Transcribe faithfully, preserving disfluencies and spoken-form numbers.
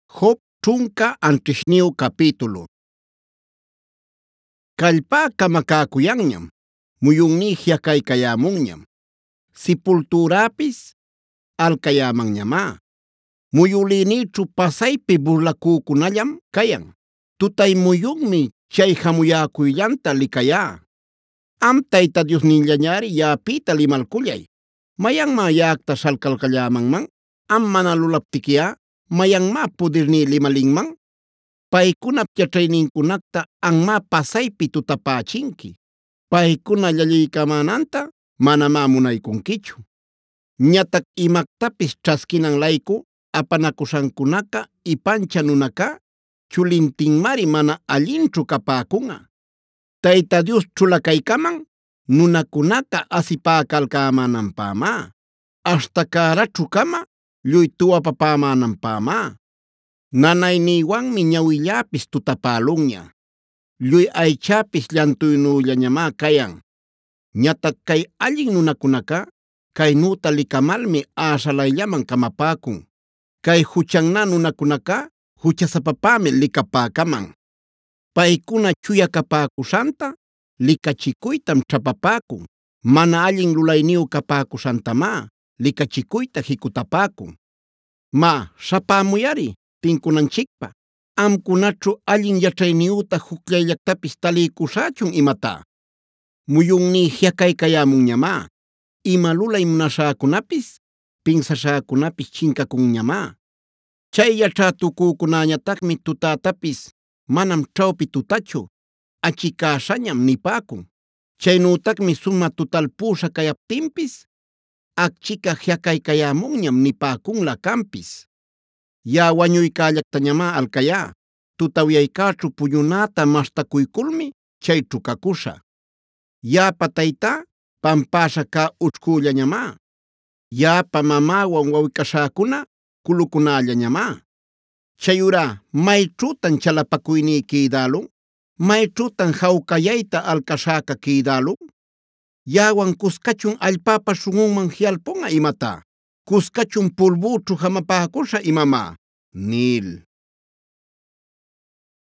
Job chunka antishniyu capítulo. Kallpaka makakuyanñam, muyunní jiakaykayamunñam, sepulturapis alkayamanñamá. Muyulinichu pasaypi burlakukunallam kayan. Tutay muyunmi chay hamuyakuyllanta likayá. Am Tayta Diosnillañari yaapita limalkullay. Mayanmá yaaqta shalkalkallamanman? Am mana lulaptikiya, mayanmá pudirní limalinman? Paykunap yachayninkunakta anmá pasaypi tutapächinki. Paykuna llalliykamananta manamá munaykunkichu. Ñatac imaktapis ch'askinan layku apanakushankunaqa ipancha nunaka chulintinmari mana allinchu kapäkunqa. Tayta Dios chulakaykaman nunakunaqa asipäkalkämänanpämá. Hasta karachu kama lluy tuwapapämänanpämá. Nanayniywanmi ñawilläpis tutapälunña. Lluy aychapis llantuynullañamá kayan. Ñatac kay allin nunakunaqa kaynüta likamalmi äśhalayllaman kamapäkun. Kay huchanna nunakunaqa huchasapapämi likapäkaman. Paykuna chuya kapäkushanta likachikuytam chapapäkun. Mana allin lulayniyu kapäkushantamá likachikuyta jikutapäkun. Má, śhapämuyari tinkunanchikpä. ¿Amkunachu allin yaćhayniyuta jucllayllactapis taliykuśhächun imatá? Muyunní jiakaykayämunñamá. Ima lulay munashäkunapis, pinsashäkunapis chinkakunñamá. Chay yachätukükunañatacmi tutätapis manam ćhawpi tutachu, achikäśhañam nipäkun. Chaynütacmi sumä tutalpüśha kayaptinpis, akchica jiakaykayämunñam nipäkunlä kanpis. Ya'a wañuykällactañamá alkayá. Tutawyaykäćhu puñunäta maśhtakuykulmi chayćhu kakuśhä. Ya'apa taytá pampäśha kä ućhküllañamá. Ya'apa mamäwan wawqikäśhäkuna kulukunällañamá. Chayurá ¿mayćhütan chalapakuyní kïdälun? ¿Mayćhütan jawkayayta alkaśhäqa kïdälun? Ya'awan kuskachun allpapa śhun'unman jialpunqa imatá. Kuskachun pulbućhu hamapäkuśhä imamá, nil.